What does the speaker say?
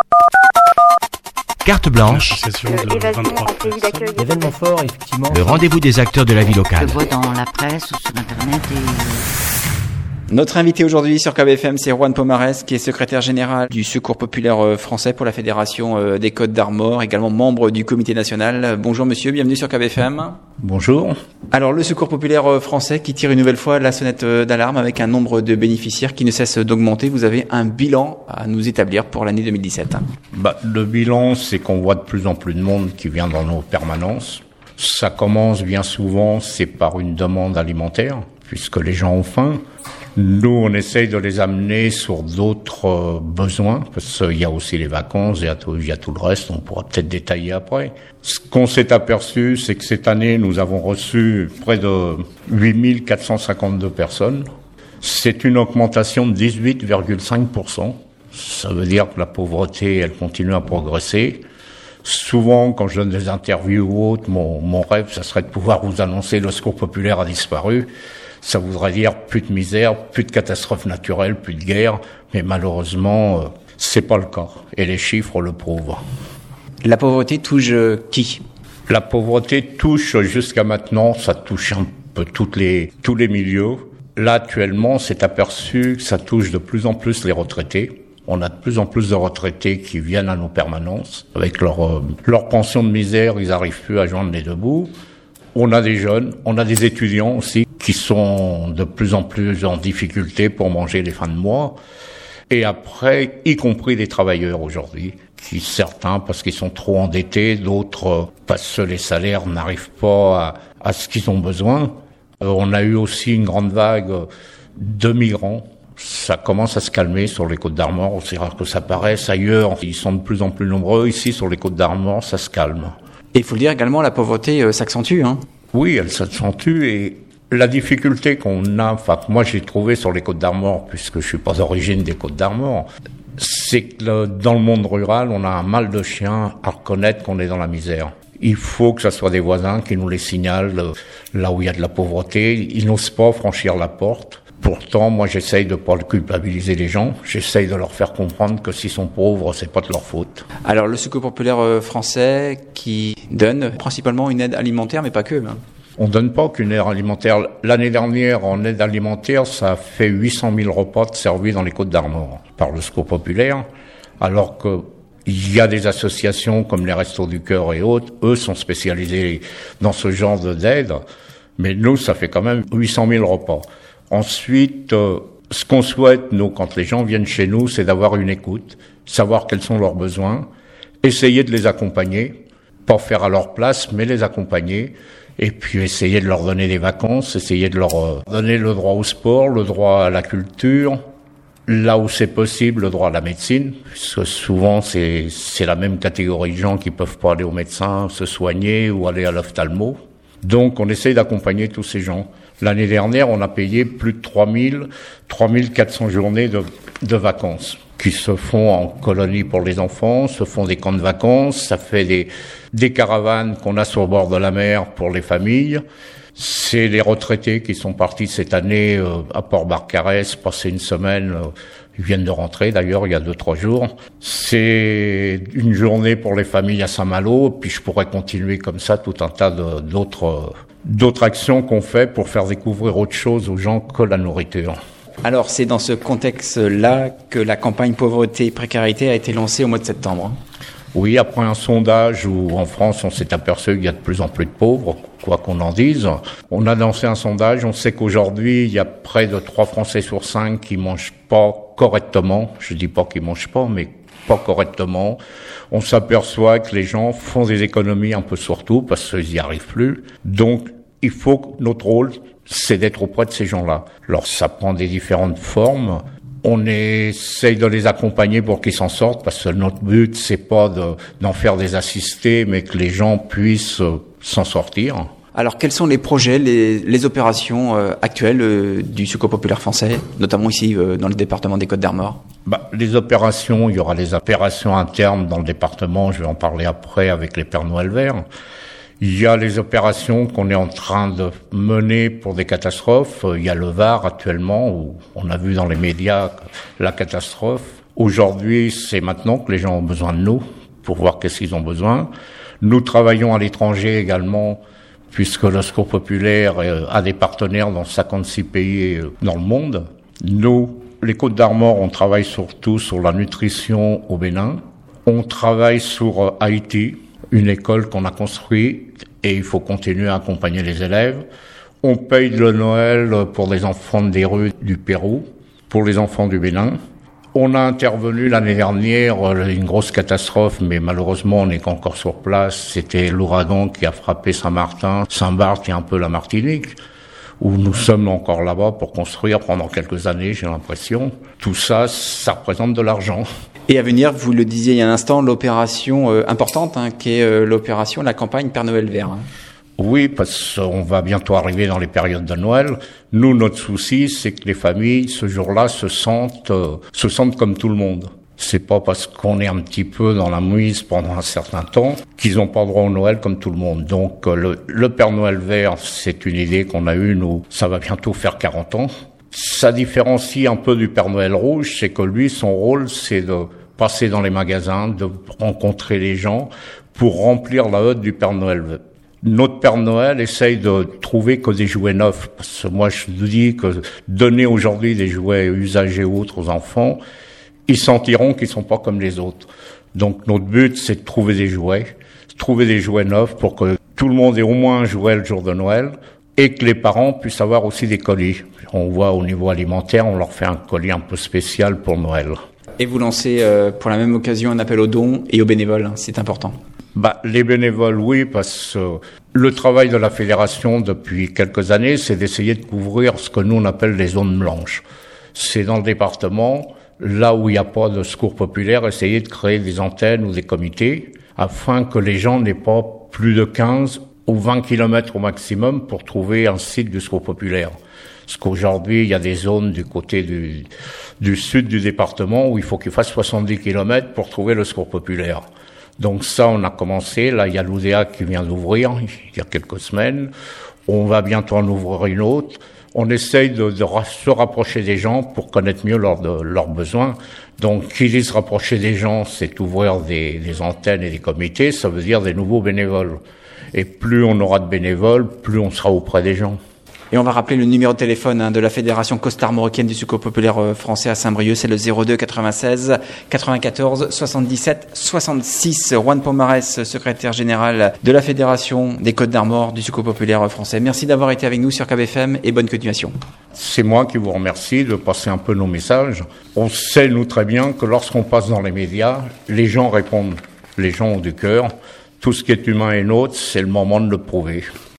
Carte blanche, événement fort, effectivement. le rendez-vous des acteurs de la vie locale. Je vois dans la presse ou sur Internet Notre invité aujourd'hui sur KBFM, c'est Juan Pomarez, qui est secrétaire général du Secours populaire français pour la Fédération des Côtes d'Armor, également membre du comité national. Bonjour monsieur, bienvenue sur KBFM. Bonjour. Alors le Secours populaire français qui tire une nouvelle fois la sonnette d'alarme avec un nombre de bénéficiaires qui ne cesse d'augmenter. Vous avez un bilan à nous établir pour l'année 2017. Le bilan, c'est qu'on voit de plus en plus de monde qui vient dans nos permanences. Ça commence bien souvent, c'est par une demande alimentaire, puisque les gens ont faim. Nous, on essaye de les amener sur d'autres besoins, parce qu'il y a aussi les vacances, il y a tout le reste, on pourra peut-être détailler après. Ce qu'on s'est aperçu, c'est que cette année, nous avons reçu près de 8452 personnes. C'est une augmentation de 18,5%. Ça veut dire que la pauvreté, elle continue à progresser. Souvent, quand je donne des interviews ou autres, mon rêve, ça serait de pouvoir vous annoncer le Secours populaire a disparu. Ça voudrait dire plus de misère, plus de catastrophes naturelles, plus de guerre, mais malheureusement, c'est pas le cas. Et les chiffres le prouvent. La pauvreté touche qui ? La pauvreté touche jusqu'à maintenant, ça touche un peu tous les milieux. Là, actuellement, c'est aperçu que ça touche de plus en plus les retraités. On a de plus en plus de retraités qui viennent à nos permanences. Avec leur pension de misère, ils n'arrivent plus à joindre les deux bouts. On a des jeunes, on a des étudiants aussi qui sont de plus en plus en difficulté pour manger les fins de mois. Et après, y compris les travailleurs aujourd'hui, qui certains parce qu'ils sont trop endettés, d'autres parce que les salaires n'arrivent pas à ce qu'ils ont besoin. On a eu aussi une grande vague de migrants. Ça commence à se calmer sur les Côtes d'Armor, aussi rare que ça paraisse. Ailleurs, ils sont de plus en plus nombreux. Ici, sur les Côtes d'Armor, ça se calme. Et il faut le dire également, la pauvreté s'accentue. Oui, elle s'accentue et la difficulté qu'on a, que moi j'ai trouvé sur les Côtes d'Armor, puisque je suis pas d'origine des Côtes d'Armor, c'est que dans le monde rural, on a un mal de chien à reconnaître qu'on est dans la misère. Il faut que ce soit des voisins qui nous les signalent là où il y a de la pauvreté. Ils n'osent pas franchir la porte. Pourtant, moi, j'essaye de pas culpabiliser les gens. J'essaye de leur faire comprendre que s'ils sont pauvres, c'est pas de leur faute. Alors, le Secours populaire français qui donne principalement une aide alimentaire, mais pas que. On donne pas qu'une aide alimentaire. L'année dernière, en aide alimentaire, ça a fait 800 000 repas servis dans les Côtes d'Armor par le Secours populaire, alors que il y a des associations comme les Restos du Cœur et autres, eux sont spécialisés dans ce genre d'aide, mais nous, ça fait quand même 800 000 repas. Ensuite, ce qu'on souhaite, nous, quand les gens viennent chez nous, c'est d'avoir une écoute, savoir quels sont leurs besoins, essayer de les accompagner, pas faire à leur place, mais les accompagner, et puis essayer de leur donner des vacances, essayer de leur donner le droit au sport, le droit à la culture, là où c'est possible, le droit à la médecine, puisque souvent c'est la même catégorie de gens qui peuvent pas aller au médecin, se soigner ou aller à l'ophtalmo. Donc on essaye d'accompagner tous ces gens. L'année dernière, on a payé plus de 3400 journées de vacances qui se font en colonie pour les enfants, se font des camps de vacances, ça fait des caravanes qu'on a sur le bord de la mer pour les familles. C'est les retraités qui sont partis cette année à Port-Barcarès, passer une semaine, ils viennent de rentrer d'ailleurs il y a 2-3 jours. C'est une journée pour les familles à Saint-Malo, puis je pourrais continuer comme ça tout un tas d'autres actions qu'on fait pour faire découvrir autre chose aux gens que la nourriture. Alors c'est dans ce contexte-là que la campagne pauvreté et précarité a été lancée au mois de septembre. Oui, après un sondage où en France on s'est aperçu qu'il y a de plus en plus de pauvres, quoi qu'on en dise. On a lancé un sondage, on sait qu'aujourd'hui il y a près de 3 Français sur 5 qui mangent pas correctement. Je dis pas qu'ils mangent pas, mais pas correctement. On s'aperçoit que les gens font des économies un peu sur tout parce qu'ils n'y arrivent plus. Donc il faut que notre rôle, c'est d'être auprès de ces gens-là. Alors ça prend des différentes formes. On essaye de les accompagner pour qu'ils s'en sortent parce que notre but, c'est pas d'en faire des assistés, mais que les gens puissent s'en sortir. Alors, quels sont les projets, les opérations actuelles du Secours populaire français, notamment ici dans le département des Côtes d'Armor ? Les opérations, il y aura les opérations internes dans le département, je vais en parler après avec les Pères Noël verts. Il y a les opérations qu'on est en train de mener pour des catastrophes. Il y a le Var actuellement, où on a vu dans les médias la catastrophe. Aujourd'hui, c'est maintenant que les gens ont besoin de nous pour voir qu'est-ce qu'ils ont besoin. Nous travaillons à l'étranger également, puisque le Secours populaire a des partenaires dans 56 pays dans le monde. Nous, les Côtes d'Armor, on travaille surtout sur la nutrition au Bénin. On travaille sur Haïti, une école qu'on a construite et il faut continuer à accompagner les élèves. On paye le Noël pour les enfants des rues du Pérou, pour les enfants du Bénin. On a intervenu l'année dernière, une grosse catastrophe, mais malheureusement on n'est qu'encore sur place. C'était l'ouragan qui a frappé Saint-Martin, Saint-Barth et un peu la Martinique, où nous sommes encore là-bas pour construire pendant quelques années, j'ai l'impression. Tout ça, ça représente de l'argent. Et à venir, vous le disiez il y a un instant, l'opération importante, qui est l'opération, la campagne Père Noël Vert. Oui, parce qu'on va bientôt arriver dans les périodes de Noël. Nous, notre souci, c'est que les familles, ce jour-là, se sentent comme tout le monde. C'est pas parce qu'on est un petit peu dans la mouise pendant un certain temps qu'ils n'ont pas droit au Noël comme tout le monde. Donc, le Père Noël Vert, c'est une idée qu'on a eue, nous. Ça va bientôt faire 40 ans. Ça différencie un peu du Père Noël Rouge, c'est que lui, son rôle, c'est de passer dans les magasins, de rencontrer les gens pour remplir la hotte du Père Noël Vert. Notre Père Noël essaye de trouver que des jouets neufs. Parce que moi, je vous dis que donner aujourd'hui des jouets usagés ou autres aux enfants, ils sentiront qu'ils sont pas comme les autres. Donc, notre but, c'est de trouver des jouets neufs pour que tout le monde ait au moins un jouet le jour de Noël et que les parents puissent avoir aussi des colis. On voit au niveau alimentaire, on leur fait un colis un peu spécial pour Noël. Et vous lancez pour la même occasion un appel aux dons et aux bénévoles, c'est important. Les bénévoles, oui, parce que le travail de la fédération depuis quelques années, c'est d'essayer de couvrir ce que nous on appelle les zones blanches. C'est dans le département, là où il n'y a pas de secours populaire, essayer de créer des antennes ou des comités, afin que les gens n'aient pas plus de 15 ou 20 kilomètres au maximum pour trouver un site du secours populaire. Parce qu'aujourd'hui, il y a des zones du côté du sud du département où il faut qu'ils fassent 70 kilomètres pour trouver le secours populaire. Donc ça, on a commencé. Là, il y a l'UDA qui vient d'ouvrir il y a quelques semaines. On va bientôt en ouvrir une autre. On essaye de se rapprocher des gens pour connaître mieux leurs besoins. Donc, qui dit se rapprocher des gens, c'est ouvrir des antennes et des comités. Ça veut dire des nouveaux bénévoles. Et plus on aura de bénévoles, plus on sera auprès des gens. Et on va rappeler le numéro de téléphone de la Fédération Costar-Marocaine du Secours populaire français à Saint-Brieuc, c'est le 02 96 94 77 66. Juan Pomarès, secrétaire général de la Fédération des Côtes d'Armor du Secours populaire français. Merci d'avoir été avec nous sur KBFM et bonne continuation. C'est moi qui vous remercie de passer un peu nos messages. On sait, nous, très bien que lorsqu'on passe dans les médias, les gens répondent. Les gens ont du cœur. Tout ce qui est humain et nôtre, c'est le moment de le prouver.